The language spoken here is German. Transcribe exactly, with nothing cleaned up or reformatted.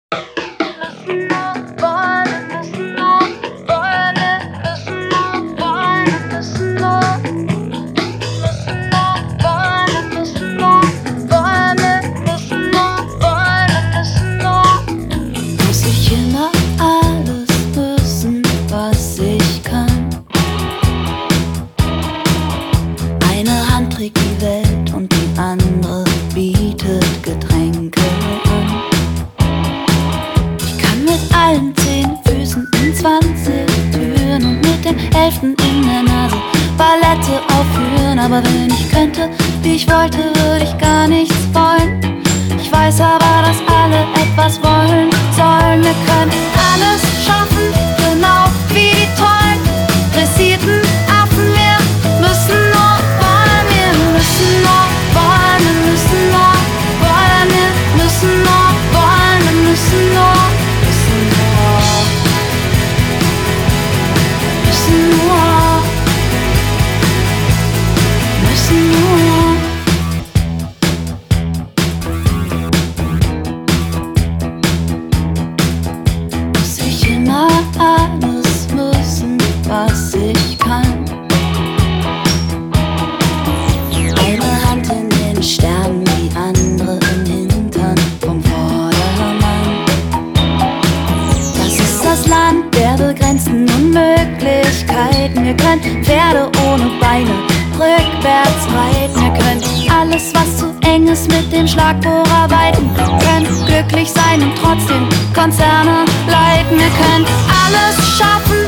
Die Welt und die andere bietet Getränke an. Ich kann mit allen zehn Füßen in zwanzig Türen und mit dem elften in der Nase Ballette aufführen. Aber wenn ich könnte, wie ich wollte, würde ich gar nichts wollen. Ich weiß aber, dass alle etwas wollen sollen. Wir können alles schaffen, genau wie die tollen dressierten Affen. Wir müssen nur wollen, wir müssen nur wollen, wir müssen nur wollen, wir müssen nur wollen, wir müssen nur, müssen nur, müssen nur, müssen nur. Muss ich immer alles müssen, was ich kann? Eine Hand in den Sternen, die andere im Hintern vom Vordermann. Das ist das Land der begrenzten Unmöglichkeiten. Wir können Pferde ohne Beine rückwärts reiten. Wir können alles, was zu eng ist, mit dem Schlagbohrer weiten. Wir können glücklich sein und trotzdem Konzerne leiten. Wir können alles schaffen,